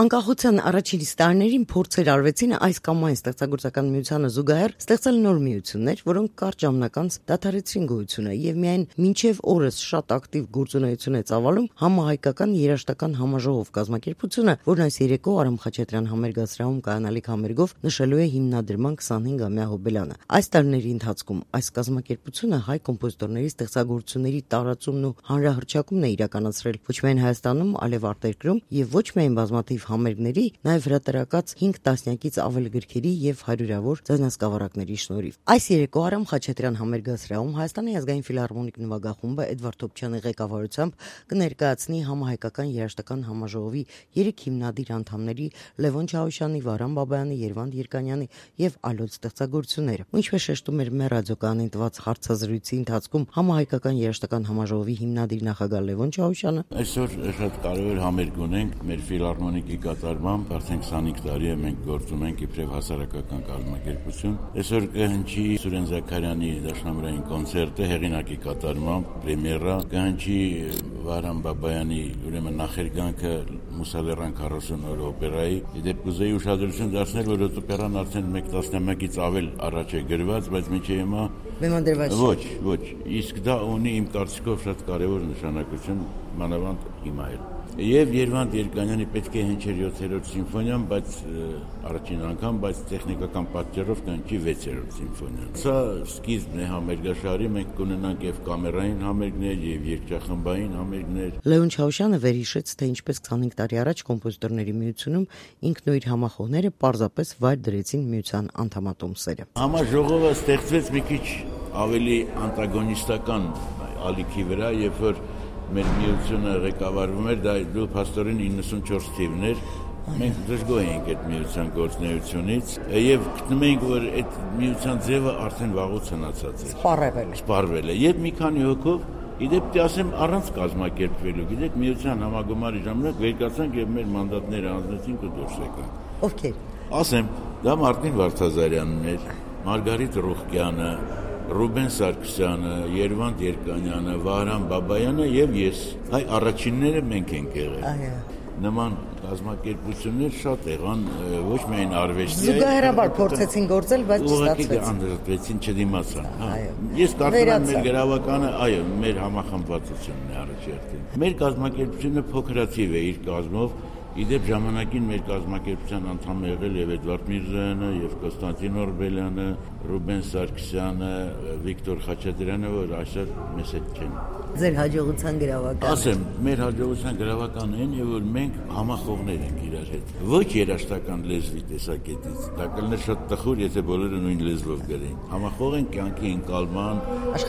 Անկախության առաջին տարիներին փորձեր արվեցին այս կամ այն ստեղծագործական միությանը զուգահեռ ստեղծել նոր միություններ, որոնք կարճ ժամանակ անց դադարեցրին գոյությունը եւ միայն մինչեւ օրս շատ ակտիվ գործունեություն է ծավալում համահայկական երաժշտական համաժողով կազմակերպությունը, որն այս երեկո Արամ Խաչատրյան համերգասրահում կայանալիք համերգով նշելու է հիմնադրման 25-ամյա հոբելյանը։ Այս տարիների ընթացքում այս կազմակերպությունը հայ կոմպոզիտորների ստեղծագործությունների տարածումն ու հանրահռչակումն է իրականացրել ոչ միայն Հայաստանում, այլև արտերկրում եւ ոչ միայն բազմաթիվ համերգների, նաեւ հրատարակած 5 տասնյակից ավել գրքերի եւ հարյուրավոր ձայնասկավառակների շնորհիվ։ Այս երեկո Արամ Խաչատրյան համերգասրահում Հայաստանի ազգային ֆիլհարմոնիկ նվագախումբը Էդվարդ Թոփչյանի ղեկավարությամբ կներկայացնի համահայկական երաժշտական համաժողովի 3 հիմնադիր անդամների Լևոն Չավուշյանի, Վահրամ Բաբայանի, Երվանդ Երկանյանի եւ այլոց ստեղծագործությունները։ Ինչպես շեշտում էր մեր ռադիոկայանին տված հարցազրույցի ընթացքում համահայկական երաժշտական համաժողովի հիմնադիր նախագահ Լևոն Չավուշյանը, այսօր շատ կարևոր համերգ ունենք մեր ֆիլհարմոնիկի կատարմամբ, արդեն 25 տարի է մենք գործում ենք իբրև հասարակական կազմակերպություն։ Այսօր կհնչի Սուրեն Զաքարյանի դաշնամուրային կոնցերտը հեղինակի կատարմամբ, պրեմիերա, կհնչի Վահրամ Բաբայանի ուրեմն նախերգանքը Մուսալերան 40 օր օպերայի։ Իդեպ կուզեի ուշադրություն դարձնել, որ օպերան արդեն 1 տասնամյակից ավել առաջ է գրված, բայց մինչև հիմա մեմանդրված ոչ, իսկ դա ունի իմ կարծիքով շատ կարևոր նշանակություն, մանավանդ հիմա էլ։ Եվ Երվանդ Երկանյանի պետք է հնչեր 7-րդ սիմֆոնիան, բայց առաջին անգամ, բայց տեխնիկական պատճառով կհնչի 6-րդ սիմֆոնիան։ Սա սկիզբն է համերգաշարի, մենք կունենանք եւ կամերային համերգներ, եւ երգչախմբային համերգներ։ Լևոն Չավուշյանը վերհիշեց, թե ինչպես 25 տարի առաջ կոմպոզիտորների միությունում ինքն ու իր համախոհները պարզապես վայր դրեցին միության անդամատոմսերը։ Համաժողովը ստեղծվեց մի քիչ ավելի անտագոնիստական ալիքի վրա, երբ որ մեր միությունը ղեկավարվում էր, դա դու փաստորեն 94 թիվն էր, մենք դժգոհ էինք այդ միության գործունեությունից եւ գտնում էինք, որ այդ միության ձևը արդեն վաղուց հնացած է, սպառվել է եւ մի քանի հոգով իդեպ դե ասեմ առանց կազմակերպվելու, գիտեք, միության համագումարի ժամանակ վերկացանք եւ մեր մանդատները հանձնեցինք ու դուրս եկանք։ Ովքեր։ Ասեմ, դա Մարտին Վարդազարյանն էր, Մարգարիտ Ռուխկյանը, Ռուբեն Սարգսյանը, Երվանդ Երկանյանը, Վահրամ Բաբայանը եւ ես։ Այ առաջինները մենք ենք եղել։ Նման կազմակերպություններ շատ եղան, ոչ միայն արվեստի, զուգահեռաբար փորձեցին գործել, բայց չստացվեց։ Անդրադվեցին, չդիմացան։ Ես կարծում եմ մեր գրավականը, այո, մեր համախմբվածությունն է առաջերտին։ Մեր կազմակերպությունը փոքրաթիվ է իր կազմով։ Իդեպ ժամանակին մեր կազմակերպության անդամ եղել եւ Էդվարդ Միրզոյանը, եւ Կոստանտին Օրբելյանը, Ռուբեն Սարգսյանը, Վիկտոր Խաչատրյանը, որ այսօր մեզ հետ չեն։ Ձեր հաջողության գրավականը։ Ասեմ, մեր հաջողության գրավականն այն է, որ մենք համախոհներ ենք իրար հետ։ Ոչ երաժշտական լեզվի տեսակետից։ Դա կլներ շատ տխուր, եթե բոլորը նույն լեզվով գրեին։ Համախոհ ենք կյանքի ընկալման,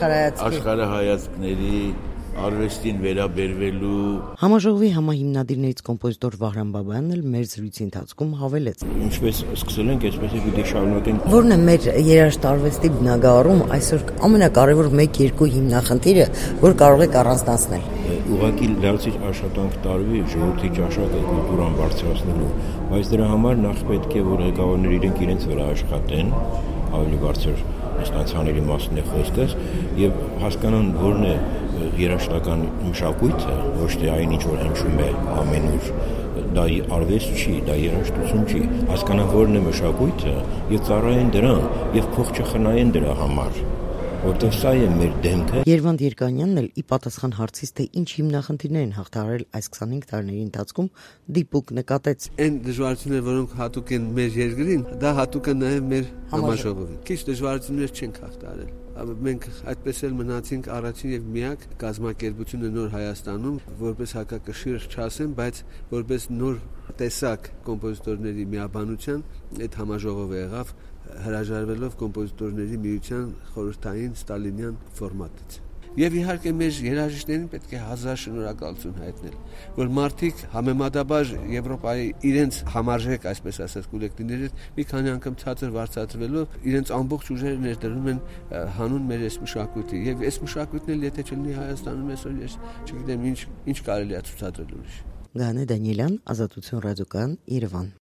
աշխարհայացքների արվեստին վերաբերվելու։ Համաժողովի համահիմնադիրներից կոմպոզիտոր Վահրամ Բաբայանն էլ մեր զրույցի ընթացքում հավելեց. Ինչպես սկսել ենք, այսպես էլ պիտի շարունակենք։ Որն է մեր երաժշտարվեստի բնագավառում այսօր ամենակարևոր 1-2 հիմնախնդիրը, որ կարող եք առանձնացնել։ Ուղղակի լրացիչ աշխատանք տարվի ժողովրդի ճաշակը կուլտուրան բարձրացնելու, բայց դրա համար նախ պետք է որ ղեկավարները իրենց վրա աշխատեն, ավելի բարձր ինստանցիաների մասն է խոսքս եւ հասկանան որն է երաժշտական մշակույթը, ոչ թե այն ինչ որ հնչում է ամենուր, դա արվեստ չի, դա երաժշտություն չի, հասկանան որն է մշակույթը եւ ծառայեն դրան եւ փող չխնայեն դրա համար, որտեղ սա է մեր դեմքը։ Երվանդ Երկանյանն էլ ի պատասխան հարցից, թե ինչ հիմնախնդիրներ են հաղթահարել այս 25 տարիների ընթացքում, դիպուկ նկատեց. Այն դժվարությունները, որոնք հատուկ են մեր երկրին, դա հատուկ է նաեւ մեր համաժողովին։ Քիչ դժվարություններ չենք հաղթահարել։ Մենք այդպես էլ մնացինք առաջին եւ միակ կազմակերպությունը նոր Հայաստանում, որպես հակակշիռ չասեմ, բայց որպես նոր տեսակ կոմպոզիտորների միաբանության այդ համաժողովը եղավ, հրաժարվելով կոմպոզիտորների միության խորհրդային ստալինյան ֆորմատից։ Եվ իհարկե մեր երաժիշտներին պետք է հազար շնորհակալություն հայտնել, որ մարդիկ համեմատաբար Եվրոպայի իրենց համարժեք, այսպես ասած, կոլեկտիվների մի քանի անգամ ցածր վարձատրվելով իրենց ամբողջ ուժերը ներդրում են հանուն մեր այս մշակույթի։ Եվ այս մշակույթն էլ եթե չլինի Հայաստանում այսօր ես չգիտեմ ինչ կարելի է ցուցադրել ուրիշ։ Գանե Դանիելյան, Ազատություն ռադիոկայան, Երևան։